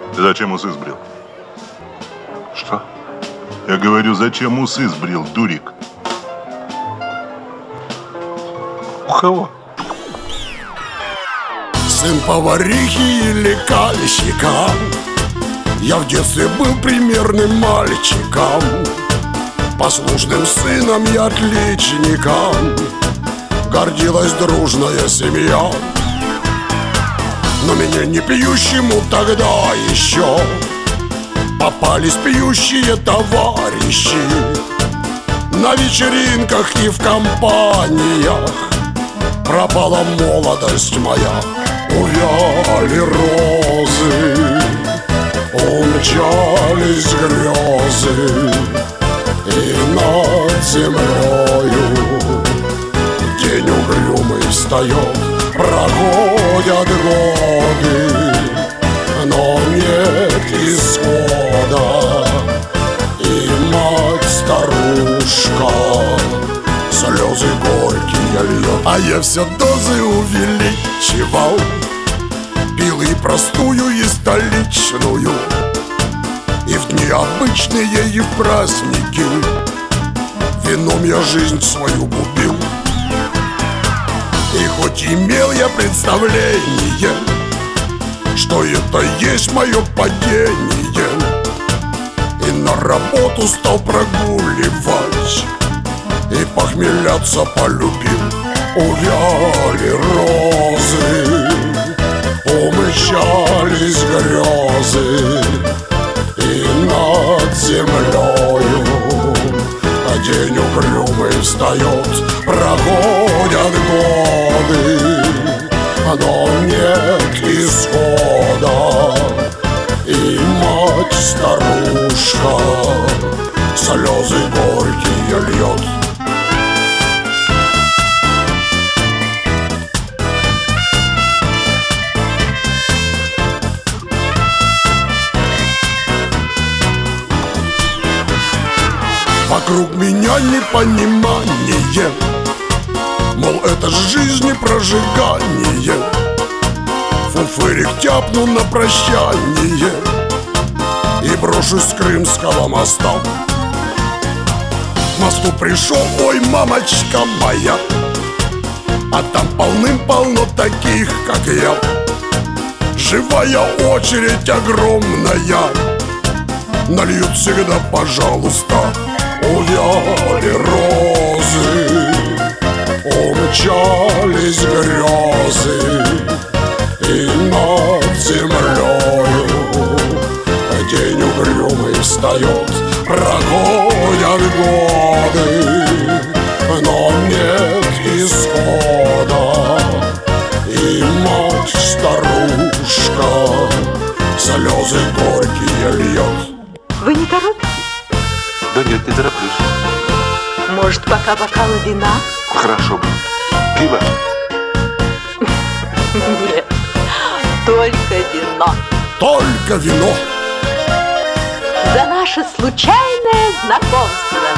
Ты зачем усы сбрил? Что? Я говорю, зачем усы сбрил, дурик? У кого? Сын поварихи или кальщика. Я в детстве был примерным мальчиком, послушным сыном и отличником. Гордилась дружная семья. Но меня не пьющему тогда еще попались пьющие товарищи. На вечеринках и в компаниях пропала молодость моя. Увяли розы, умчались грезы, и над землею день угрюмый встает. Проходят годы, но нет исхода, и мать-старушка слезы горькие льет. А я все дозы увеличивал, пил и простую, и столичную, и в дни обычные, и в праздники вином я жизнь свою губил. И хоть имел я представление, что это есть мое падение, и на работу стал прогуливать, и похмеляться полюбил. Увяли розы, умчались грезы, и над землею день угрюмый встает. Проходят годы, но нет исхода, и мать-старушка слезы горькие льет. Вокруг меня непонимание, мол, это ж жизни прожигание. Фуфырик тяпну на прощание и брошусь с Крымского моста. К мосту пришел, ой, мамочка моя, а там полным-полно таких, как я. Живая очередь огромная, нальют всегда, пожалуйста. Увяли розы, умчались грезы, и над землею день угрюмый встает. Проходят годы, но нет исхода, и мать-старушка слезы горькие льет. Вы не торопитесь? Да нет, не тороплюсь. Может, пока бокал вина? Хорошо бы. Пиво? Нет, только вино. Только вино. За наше случайное знакомство.